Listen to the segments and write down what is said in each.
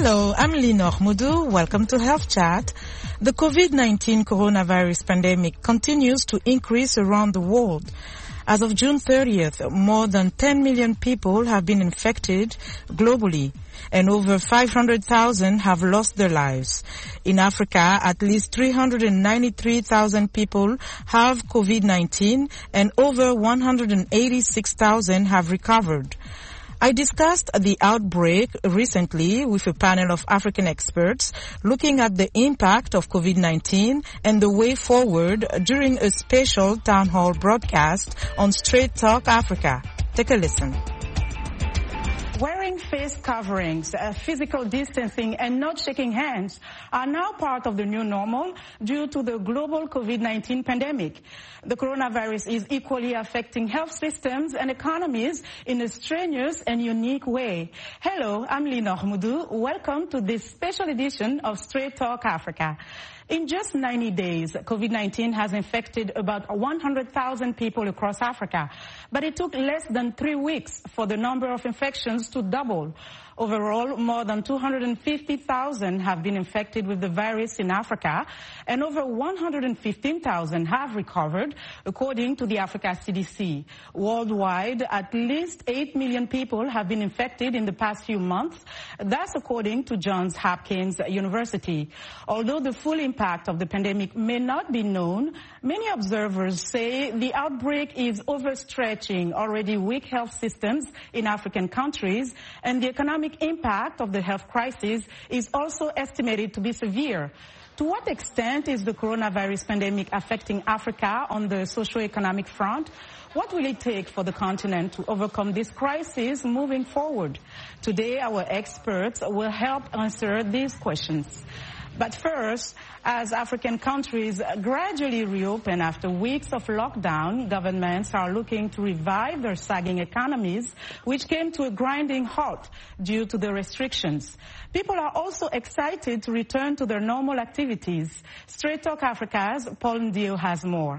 Hello, I'm Linor Moudou. Welcome to Health Chat. The COVID-19 coronavirus pandemic continues to increase around the world. As of June 30th, more than 10 million people have been infected globally, and over 500,000 have lost their lives. In Africa, at least 393,000 people have COVID-19, and over 186,000 have recovered. I discussed the outbreak recently with a panel of African experts looking at the impact of COVID-19 and the way forward during a special town hall broadcast on Straight Talk Africa. Take a listen. Wearing face coverings, physical distancing, and not shaking hands are now part of the new normal due to the global COVID-19 pandemic. The coronavirus is equally affecting health systems and economies in a strenuous and unique way. Hello, I'm Linor Moudou. Welcome to this special edition of Straight Talk Africa. In just 90 days, COVID-19 has infected about 100,000 people across Africa, but it took less than 3 weeks for the number of infections to double. Overall, more than 250,000 have been infected with the virus in Africa, and over 115,000 have recovered, according to the Africa CDC. Worldwide, at least 8 million people have been infected in the past few months. That's according to Johns Hopkins University. Although the full impact of the pandemic may not be known, many observers say the outbreak is overstretching already weak health systems in African countries, and the economic impact of the health crisis is also estimated to be severe. To what extent is the coronavirus pandemic affecting Africa on the socio-economic front? What will it take for the continent to overcome this crisis moving forward? Today, our experts will help answer these questions. But first, as African countries gradually reopen after weeks of lockdown, governments are looking to revive their sagging economies, which came to a grinding halt due to the restrictions. People are also excited to return to their normal activities. Straight Talk Africa's Paul Ndio has more.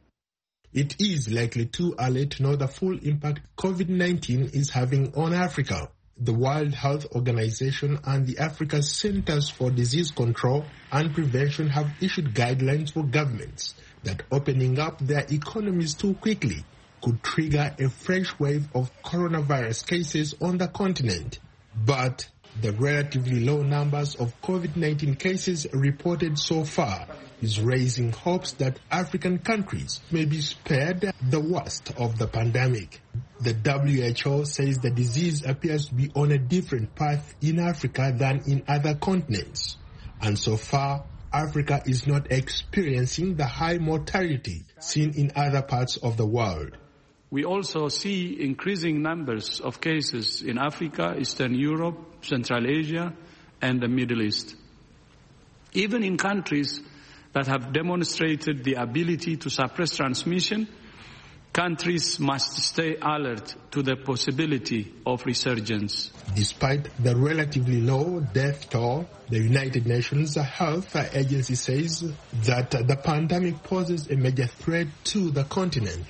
It is likely too early to know the full impact COVID-19 is having on Africa. The World Health Organization and the Africa Centers for Disease Control and Prevention have issued guidelines for governments that opening up their economies too quickly could trigger a fresh wave of coronavirus cases on the continent. But the relatively low numbers of COVID-19 cases reported so far is raising hopes that African countries may be spared the worst of the pandemic. The WHO says the disease appears to be on a different path in Africa than in other continents. And so far, Africa is not experiencing the high mortality seen in other parts of the world. We also see increasing numbers of cases in Africa, Eastern Europe, Central Asia, and the Middle East. Even in countries that have demonstrated the ability to suppress transmission, countries must stay alert to the possibility of resurgence. Despite the relatively low death toll, the United Nations Health Agency says that the pandemic poses a major threat to the continent.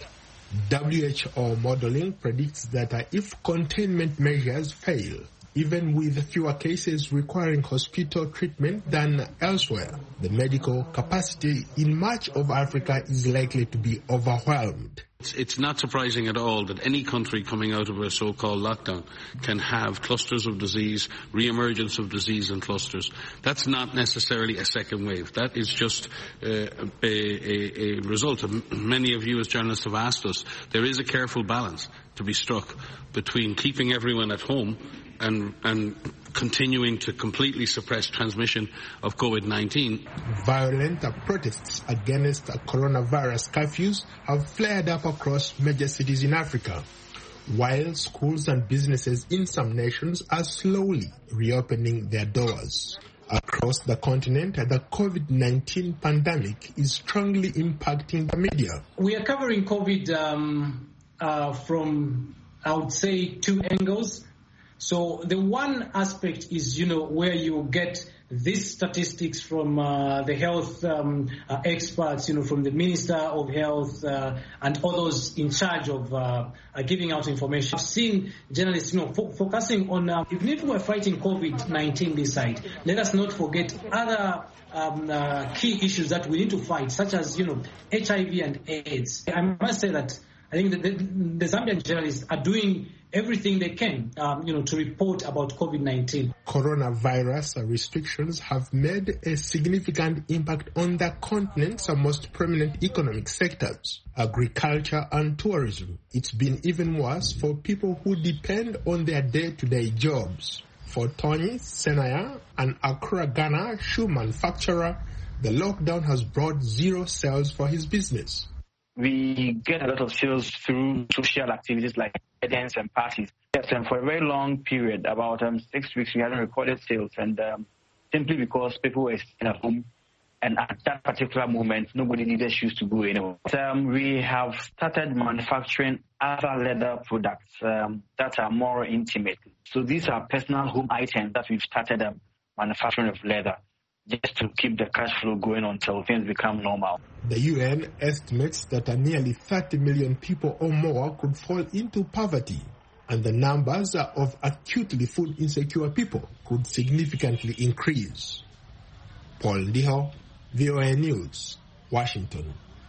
WHO modeling predicts that if containment measures fail, even with fewer cases requiring hospital treatment than elsewhere, the medical capacity in much of Africa is likely to be overwhelmed. It's not surprising at all that any country coming out of a so-called lockdown can have clusters of disease, re-emergence of disease in clusters. That's not necessarily a second wave. That is just a result of, many of you as journalists have asked us, there is a careful balance to be struck between keeping everyone at home and continuing to completely suppress transmission of COVID-19. Violent protests against coronavirus curfews have flared up across major cities in Africa, while schools and businesses in some nations are slowly reopening their doors. Across the continent, the COVID-19 pandemic is strongly impacting the media. We are covering COVID from, I would say, two angles. So the one aspect is, where you get these statistics from the health experts, from the Minister of Health and others in charge of giving out information. I've seen journalists focusing on, even if we're fighting COVID-19 this side, let us not forget other key issues that we need to fight, such as, HIV and AIDS. I must say that I think the Zambian journalists are doing everything they can, to report about COVID-19. Coronavirus restrictions have made a significant impact on the continent's most prominent economic sectors, agriculture and tourism. It's been even worse for people who depend on their day-to-day jobs. For Tony Senaya, an Accra, Ghana shoe manufacturer, the lockdown has brought zero sales for his business. We get a lot of sales through social activities like weddings and parties. Yes, and for a very long period, about 6 weeks, we hadn't recorded sales, and simply because people were staying at home, and at that particular moment, nobody needed shoes to go anywhere. We have started manufacturing other leather products that are more intimate. So these are personal home items that we've started manufacturing of leather, just to keep the cash flow going until things become normal. The UN estimates that nearly 30 million people or more could fall into poverty, and the numbers of acutely food insecure people could significantly increase. Paul Ndiho, VOA News, Washington.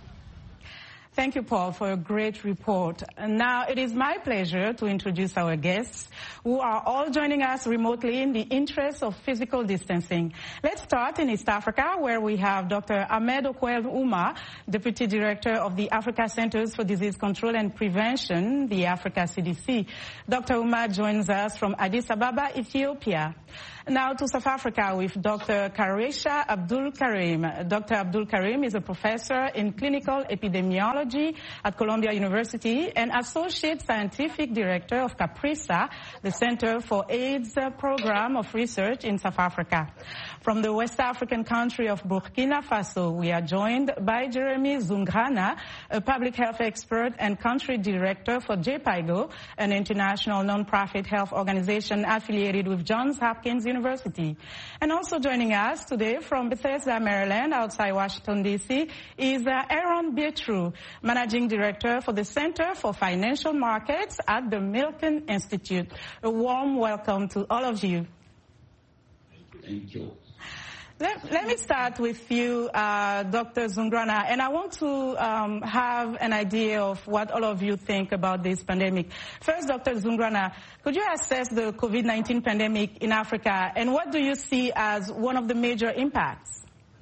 Thank you, Paul, for a great report. And now it is my pleasure to introduce our guests, who are all joining us remotely in the interest of physical distancing. Let's start in East Africa, where we have Dr. Ahmed Okwel Uma, Deputy Director of the Africa Centers for Disease Control and Prevention, the Africa CDC. Dr. Uma joins us from Addis Ababa, Ethiopia. Now to South Africa with Dr. Karesha Abdul Karim. Dr. Abdul Karim is a professor in clinical epidemiology at Columbia University and Associate Scientific Director of CAPRISA, the Center for AIDS Program of Research in South Africa. From the West African country of Burkina Faso, we are joined by Jeremy Zungrana, a public health expert and country director for JPIGO, an international non-profit health organization affiliated with Johns Hopkins University. And also joining us today from Bethesda, Maryland, outside Washington, D.C., is Aaron Bietru, Managing Director for the Center for Financial Markets at the Milken Institute. A warm welcome to all of you. Thank you. Let me start with you, Dr. Zungrana, and I want to have an idea of what all of you think about this pandemic. First, Dr. Zungrana, could you assess the COVID-19 pandemic in Africa, and what do you see as one of the major impacts?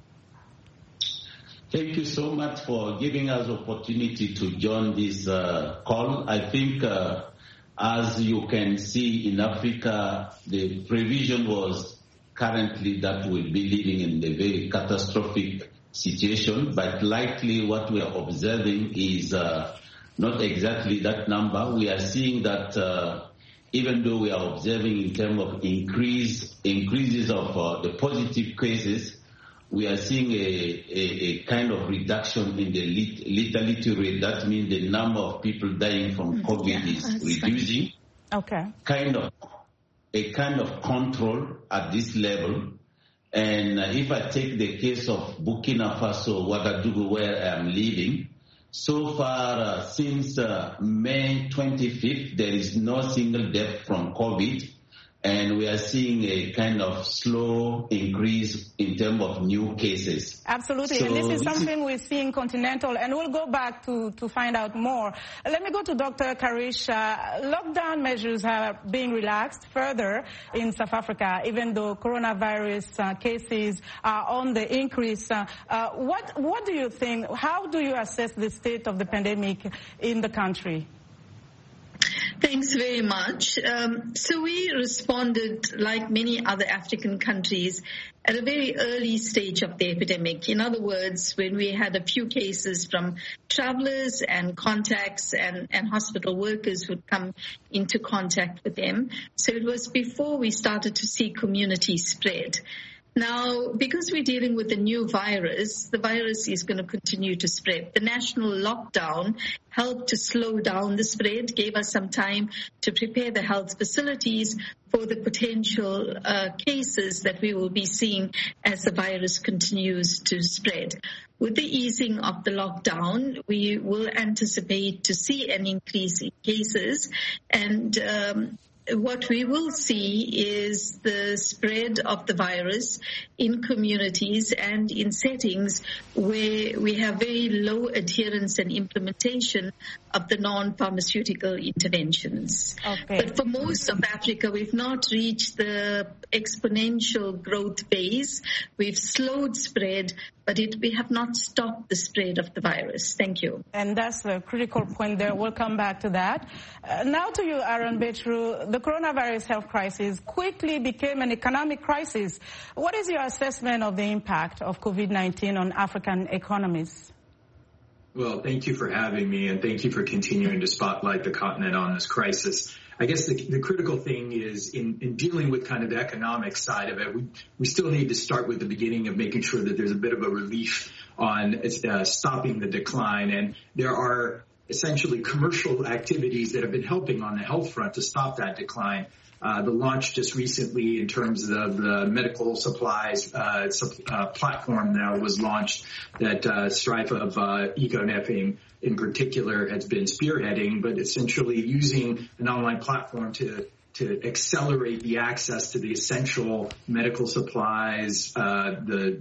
Thank you so much for giving us opportunity to join this call. I think, as you can see in Africa, the prevision was currently that we'll be living in a very catastrophic situation, but likely what we are observing is not exactly that number. We are seeing that even though we are observing in terms of increases of the positive cases, we are seeing a kind of reduction in the lethality rate. That means the number of people dying from COVID is reducing. Okay. A kind of control at this level. And if I take the case of Burkina Faso, Ouagadougou, where I am living, so far since May 25th, there is no single death from COVID. And we are seeing a kind of slow increase in terms of new cases. Absolutely, so, and this is something we're seeing continental, and we'll go back to find out more. Let me go to Dr. Karesha. Lockdown measures are being relaxed further in South Africa, even though coronavirus cases are on the increase. What do you think? How do you assess the state of the pandemic in the country? Thanks very much. So we responded, like many other African countries, at a very early stage of the epidemic. In other words, when we had a few cases from travelers and contacts and hospital workers who'd come into contact with them. So it was before we started to see community spread. Now, because we're dealing with a new virus, the virus is going to continue to spread. The national lockdown helped to slow down the spread, gave us some time to prepare the health facilities for the potential cases that we will be seeing as the virus continues to spread. With the easing of the lockdown, we will anticipate to see an increase in cases, and what we will see is the spread of the virus in communities and in settings where we have very low adherence and implementation of the non-pharmaceutical interventions. Okay. But for most of Africa, we've not reached the exponential growth phase. We've slowed spread, but we have not stopped the spread of the virus. Thank you. And that's the critical point there. We'll come back to that. Now to you, Aaron Betru. The coronavirus health crisis quickly became an economic crisis. What is your assessment of the impact of COVID-19 on African economies? Well, thank you for having me, and thank you for continuing to spotlight the continent on this crisis. I guess the critical thing is in dealing with kind of the economic side of it, we still need to start with the beginning of making sure that there's a bit of a relief on stopping the decline. And there are essentially commercial activities that have been helping on the health front to stop that decline. The launch just recently in terms of the medical supplies platform now was launched that Strife of EcoNF in particular has been spearheading, but essentially using an online platform to accelerate the access to the essential medical supplies, the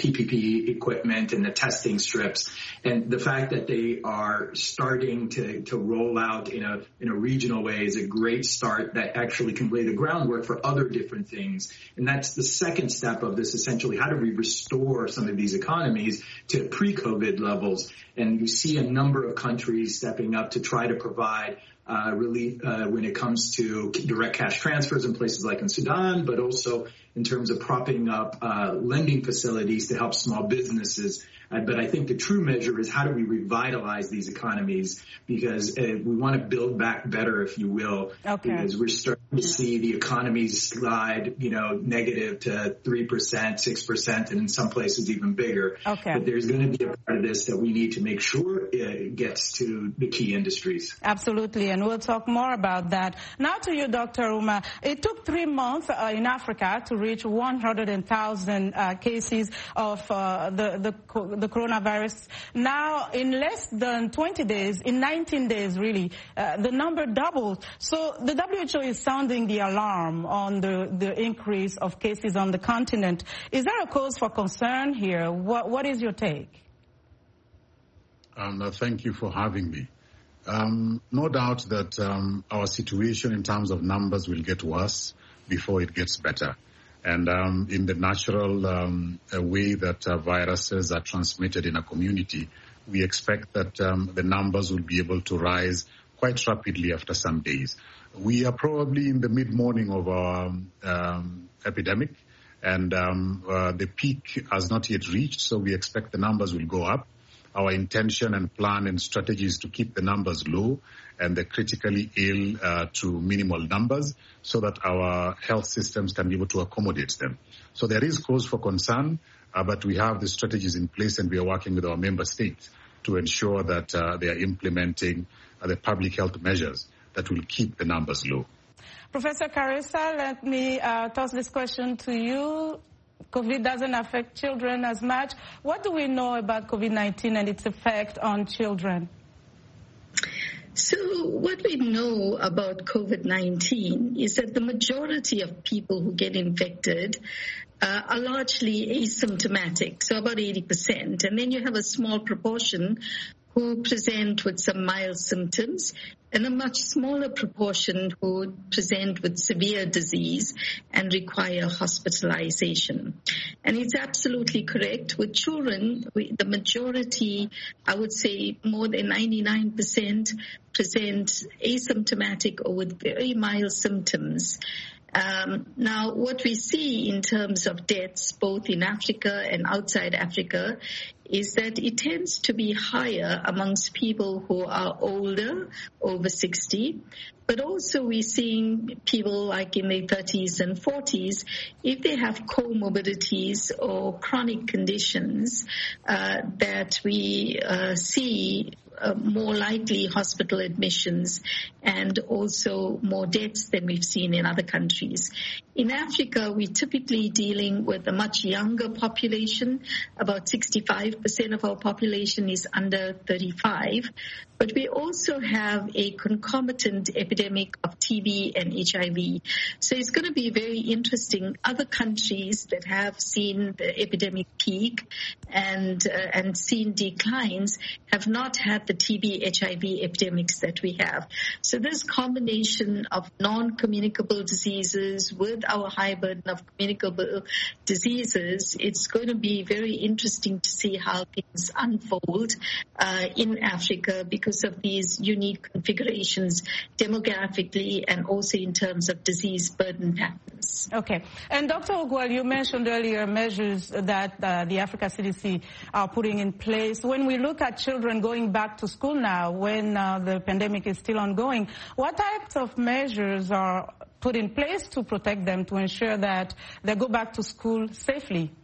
PPE equipment and the testing strips, and the fact that they are starting to roll out in a regional way is a great start that actually can lay the groundwork for other different things. And that's the second step of this, essentially, how do we restore some of these economies to pre-COVID levels? And you see a number of countries stepping up to try to provide relief when it comes to direct cash transfers in places like in Sudan, but also in terms of propping up lending facilities to help small businesses. But I think the true measure is how do we revitalize these economies, because we want to build back better, if you will, because we're starting to see the economies slide, negative to 3%, 6%, and in some places even bigger. But there's going to be a part of this that we need to make sure it gets to the key industries. Absolutely, and we'll talk more about that. Now to you, Dr. Ouma. It took 3 months in Africa to reach 100,000 cases of the coronavirus. Now, in less than 20 days, in 19 days really, the number doubled. So the WHO is sounding the alarm on the increase of cases on the continent. Is there a cause for concern here? What is your take? Thank you for having me. No doubt that our situation in terms of numbers will get worse before it gets better. And in the natural way that viruses are transmitted in a community, we expect that the numbers will be able to rise quite rapidly after some days. We are probably in the mid-morning of our epidemic, and the peak has not yet reached, so we expect the numbers will go up. Our intention and plan and strategy is to keep the numbers low and the critically ill to minimal numbers so that our health systems can be able to accommodate them. So there is cause for concern, but we have the strategies in place and we are working with our member states to ensure that they are implementing the public health measures that will keep the numbers low. Professor Karisa, let me toss this question to you. COVID doesn't affect children as much. What do we know about COVID-19 and its effect on children? So what we know about COVID-19 is that the majority of people who get infected are largely asymptomatic, so about 80%. And then you have a small proportion who present with some mild symptoms, and a much smaller proportion who present with severe disease and require hospitalization. And it's absolutely correct. With children, the majority, I would say more than 99%, present asymptomatic or with very mild symptoms. Now, what we see in terms of deaths, both in Africa and outside Africa, is that it tends to be higher amongst people who are older, over 60. But also we're seeing people like in their 30s and 40s, if they have comorbidities or chronic conditions, that we see more likely hospital admissions and also more deaths than we've seen in other countries. In Africa, we're typically dealing with a much younger population. About 65% of our population is under 35. But we also have a concomitant epidemic of TB and HIV. So it's going to be very interesting. Other countries that have seen the epidemic peak and seen declines have not had the TB, HIV epidemics that we have. So this combination of non-communicable diseases with our high burden of communicable diseases, it's going to be very interesting to see how things unfold in Africa because of these unique configurations demographically and also in terms of disease burden patterns. Okay. And Dr. Ogwal, you mentioned earlier measures that the Africa CDC are putting in place. When we look at children going back to school now, when the pandemic is still ongoing, what types of measures are put in place to protect them, to ensure that they go back to school safely?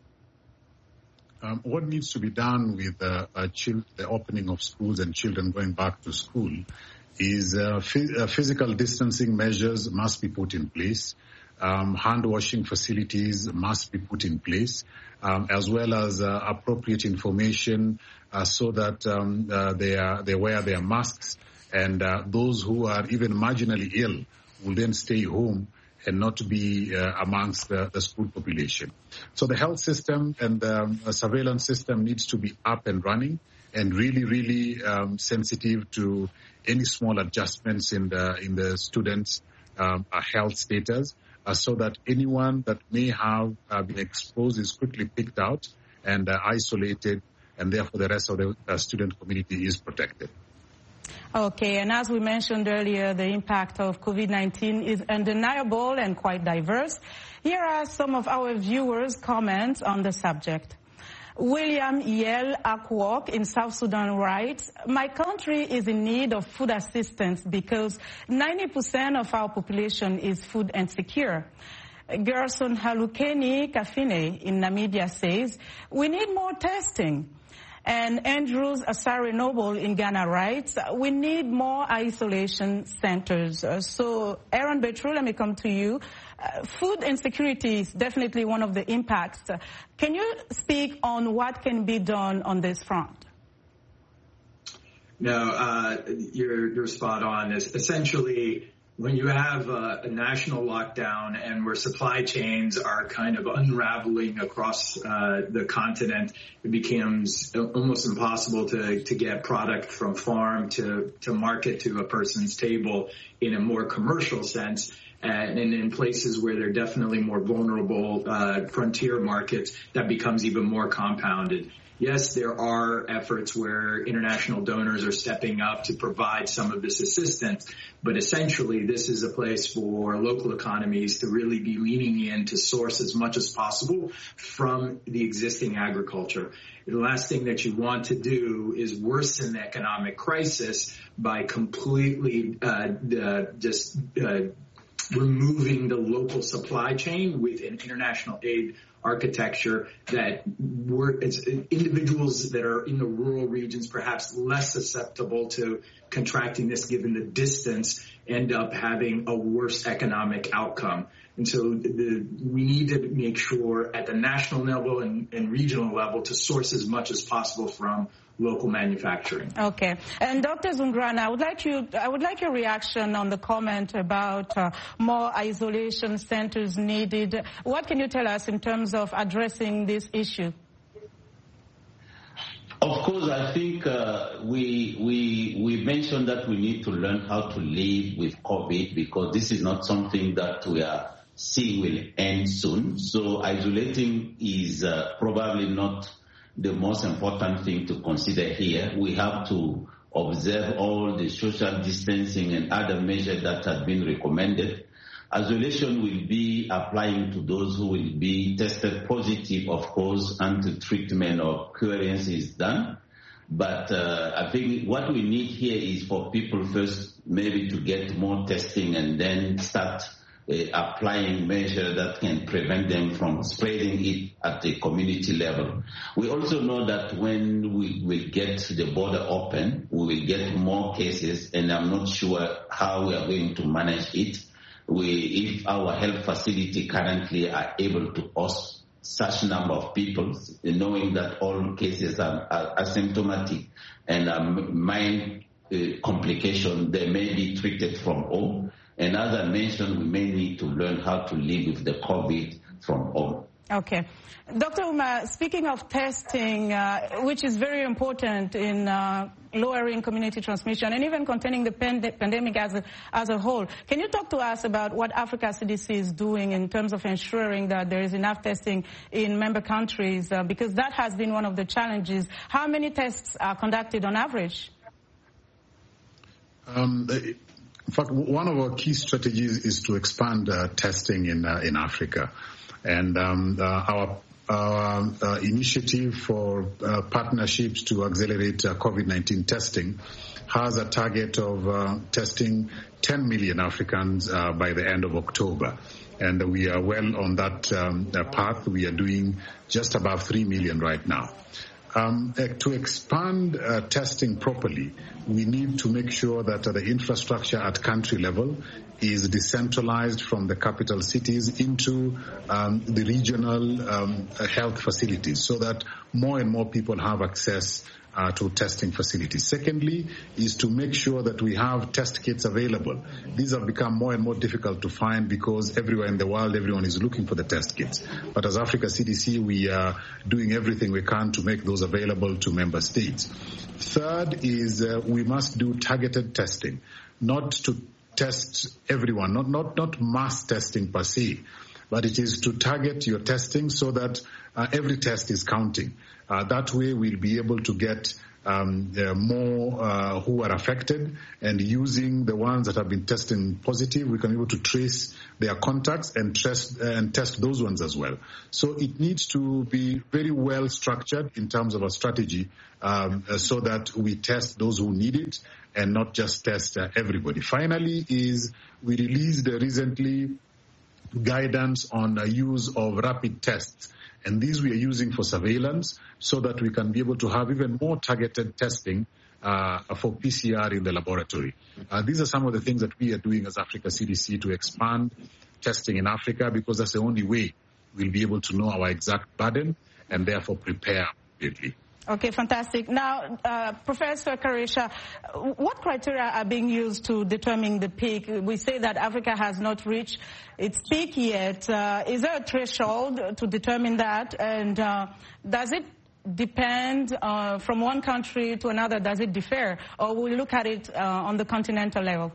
What needs to be done with the opening of schools and children going back to school is physical distancing measures must be put in place. Hand washing facilities must be put in place, as well as appropriate information so that they wear their masks, and those who are even marginally ill will then stay home and not to be amongst the school population. So the health system and the surveillance system needs to be up and running and really sensitive to any small adjustments in the students' health status, so that anyone that may have been exposed is quickly picked out and isolated, and therefore the rest of the student community is protected. Okay, and as we mentioned earlier, the impact of COVID-19 is undeniable and quite diverse. Here are some of our viewers' comments on the subject. William Yel Akwok in South Sudan writes, "My country is in need of food assistance because 90% of our population is food insecure." Gerson Halukeni Kafine in Namibia says, "We need more testing." And Andrews Asare Noble in Ghana writes, "We need more isolation centers." So, Aaron Betru, let me come to you. Food insecurity is definitely one of the impacts. Can you speak on what can be done on this front? No, you're spot on. Essentially, when you have a national lockdown and where supply chains are kind of unraveling across the continent, it becomes almost impossible to get product from farm to market to a person's table in a more commercial sense. And in places where they're definitely more vulnerable frontier markets, that becomes even more compounded. Yes, there are efforts where international donors are stepping up to provide some of this assistance, but essentially this is a place for local economies to really be leaning in to source as much as possible from the existing agriculture. The last thing that you want to do is worsen the economic crisis by completely removing the local supply chain with an international aid architecture that individuals that are in the rural regions, perhaps less susceptible to contracting this given the distance, end up having a worse economic outcome. And so we need to make sure at the national level and regional level to source as much as possible from local manufacturing. Okay. And Dr. Zungrana, I would like your reaction on the comment about more isolation centers needed. What can you tell us in terms of addressing this issue? Of course, I think we mentioned that we need to learn how to live with COVID, because this is not something that we are seeing will end soon. So isolating is probably not the most important thing to consider here. We have to observe all the social distancing and other measures that have been recommended. Isolation will be applying to those who will be tested positive, of course, until treatment or clearance is done. But I think what we need here is for people first maybe to get more testing and then start applying measures that can prevent them from spreading it at the community level. We also know that when we will get the border open, we will get more cases, and I'm not sure how we are going to manage it. If our health facility currently are able to host such number of people, knowing that all cases are asymptomatic and mild complication, they may be treated from home. And as I mentioned, we may need to learn how to live with the COVID from home. Okay. Dr. Ouma, speaking of testing, which is very important in lowering community transmission and even containing the pandemic as a whole, can you talk to us about what Africa CDC is doing in terms of ensuring that there is enough testing in member countries? Because that has been one of the challenges. How many tests are conducted on average? In fact, one of our key strategies is to expand testing in Africa. And our initiative for partnerships to accelerate COVID-19 testing has a target of testing 10 million Africans by the end of October. And we are well on that path. We are doing just above 3 million right now. To expand testing properly, we need to make sure that the infrastructure at country level is decentralized from the capital cities into the regional health facilities so that more and more people have access to testing facilities. Secondly, is to make sure that we have test kits available. These have become more and more difficult to find because everywhere in the world, everyone is looking for the test kits. But as Africa CDC, we are doing everything we can to make those available to member states. Third is we must do targeted testing, not to test everyone, not mass testing per se, but it is to target your testing so that every test is counting. That way we'll be able to get more who are affected, and using the ones that have been testing positive, we can be able to trace their contacts and test those ones as well. So it needs to be very well structured in terms of a strategy so that we test those who need it and not just test everybody. Finally is we released recently guidance on use of rapid tests. And these we are using for surveillance so that we can be able to have even more targeted testing for PCR in the laboratory. These are some of the things that we are doing as Africa CDC to expand testing in Africa, because that's the only way we'll be able to know our exact burden and therefore prepare appropriately. Okay, fantastic. Now, Professor Karesha, what criteria are being used to determine the peak? We say that Africa has not reached its peak yet. Is there a threshold to determine that? And does it depend from one country to another? Does it differ? Or will we look at it on the continental level?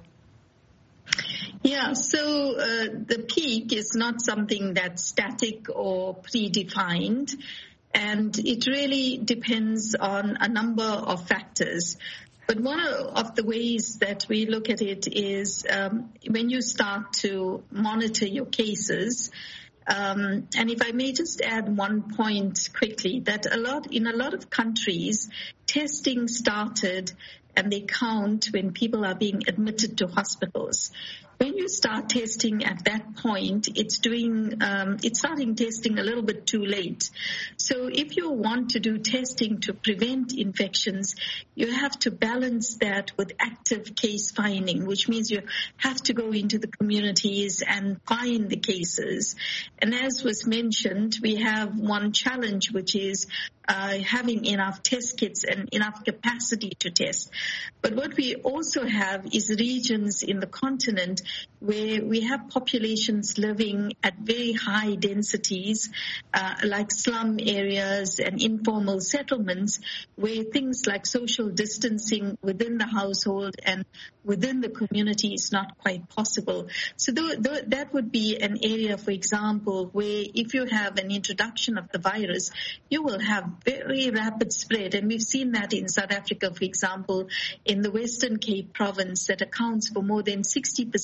Yeah, so the peak is not something that's static or predefined. And it really depends on a number of factors. But one of the ways that we look at it is when you start to monitor your cases, and if I may just add one point quickly, that in a lot of countries, testing started and they count when people are being admitted to hospitals. When you start testing at that point, it's starting testing a little bit too late. So if you want to do testing to prevent infections, you have to balance that with active case finding, which means you have to go into the communities and find the cases. And as was mentioned, we have one challenge, which is having enough test kits and enough capacity to test. But what we also have is regions in the continent where we have populations living at very high densities, like slum areas and informal settlements, where things like social distancing within the household and within the community is not quite possible. So that would be an area, for example, where if you have an introduction of the virus, you will have very rapid spread. And we've seen that in South Africa, for example, in the Western Cape province, that accounts for more than 60% of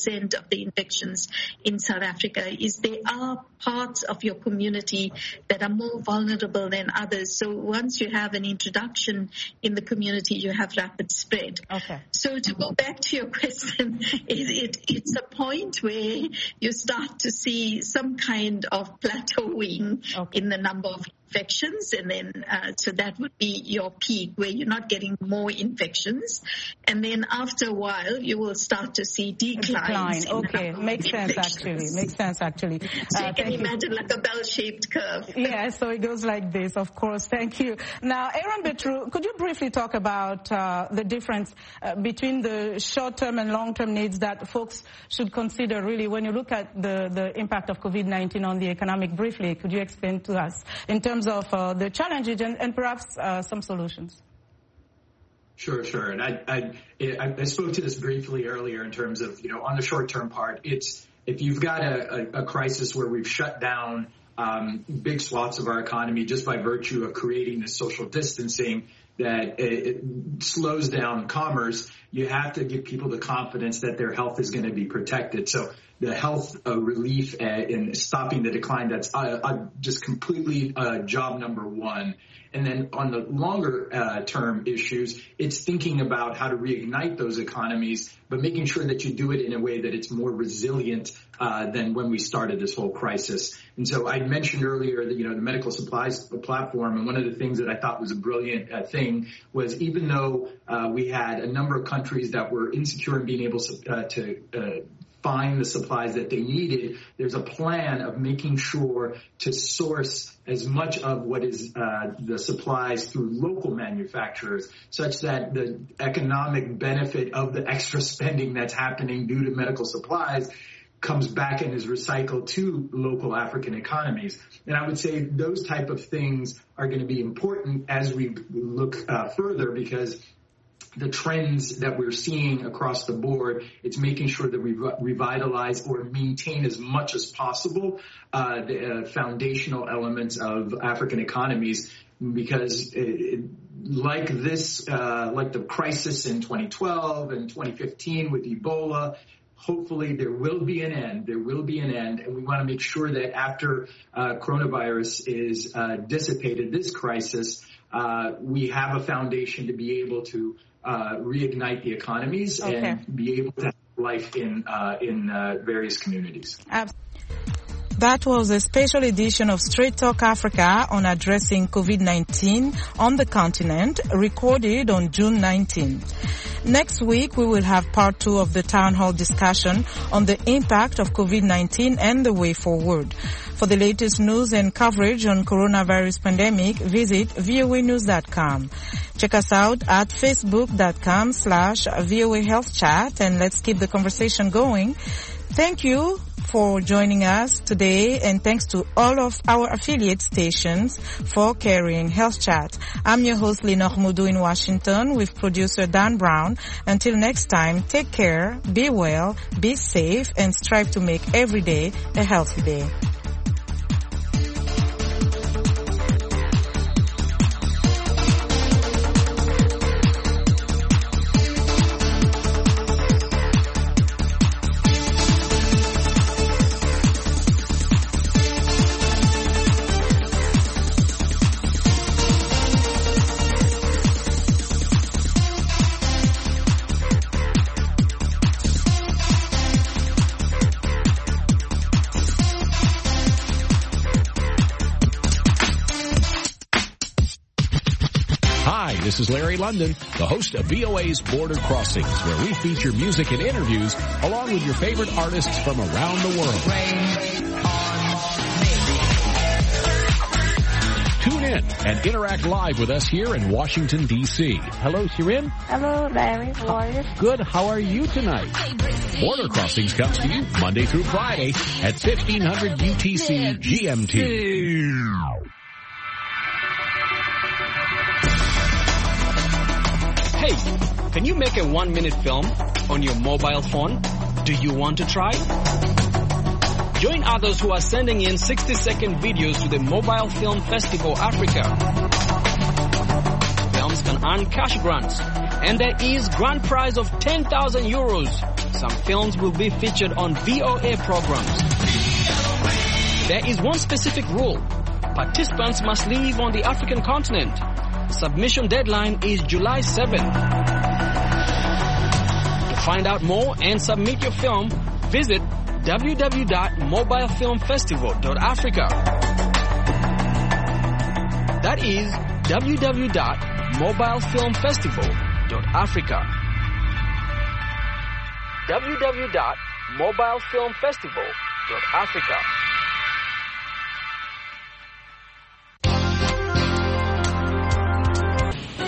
of the infections in South Africa is there are parts of your community that are more vulnerable than others. So once you have an introduction in the community, you have rapid spread. Okay. So to go back to your question, it's a point where you start to see some kind of plateauing in the number of infections, and then so that would be your peak where you're not getting more infections, and then after a while you will start to see declines. Okay, makes sense actually. So you can imagine like a bell-shaped curve. Yeah, so it goes like this, of course. Thank you. Now, Aaron Betru, could you briefly talk about the difference between the short-term and long-term needs that folks should consider really when you look at the impact of COVID-19 on the economic? Briefly, could you explain to us in terms of the challenges and perhaps some solutions? Sure. And I spoke to this briefly earlier in terms of, on the short-term part, it's if you've got a crisis where we've shut down big swaths of our economy just by virtue of creating this social distancing that it slows down commerce, you have to give people the confidence that their health is going to be protected. So the health relief in stopping the decline, that's just completely job number one. And then on the longer term issues, it's thinking about how to reignite those economies, but making sure that you do it in a way that it's more resilient than when we started this whole crisis. And so I mentioned earlier that, the medical supplies platform, and one of the things that I thought was a brilliant thing was even though we had a number of countries that were insecure in being able to find the supplies that they needed, there's a plan of making sure to source as much of what is the supplies through local manufacturers, such that the economic benefit of the extra spending that's happening due to medical supplies comes back and is recycled to local African economies. And I would say those type of things are going to be important as we look further, because the trends that we're seeing across the board, it's making sure that we revitalize or maintain as much as possible the foundational elements of African economies, because like the crisis in 2012 and 2015 with Ebola, hopefully there will be an end. And we want to make sure that after coronavirus is dissipated, this crisis, we have a foundation to be able to reignite the economies and be able to have life in various communities. That was a special edition of Straight Talk Africa on addressing COVID-19 on the continent, recorded on June 19th. Next week, we will have part 2 of the town hall discussion on the impact of COVID-19 and the way forward. For the latest news and coverage on coronavirus pandemic, visit voanews.com. Check us out at facebook.com/VOA Health Chat, and let's keep the conversation going. Thank you for joining us today, and thanks to all of our affiliate stations for carrying Health Chat. I'm your host, Lenore Moudou in Washington, with producer Dan Brown. Until next time, take care, be well, be safe, and strive to make every day a healthy day. This is Larry London, the host of VOA's Border Crossings, where we feature music and interviews along with your favorite artists from around the world. Tune in and interact live with us here in Washington, D.C. Hello, Shirin. Hello, Larry. How are you? Good. How are you tonight? Border Crossings comes to you Monday through Friday at 1500 UTC GMT. Hey, can you make a 1-minute film on your mobile phone? Do you want to try? Join others who are sending in 60-second videos to the Mobile Film Festival Africa. Films can earn cash grants, and there is grand prize of 10,000 euros. some films will be featured on VOA programs. There is one specific rule. Participants must live on the African continent. Submission deadline is July 7. To find out more and submit your film, visit www.mobilefilmfestival.africa. That is www.mobilefilmfestival.africa. www.mobilefilmfestival.africa.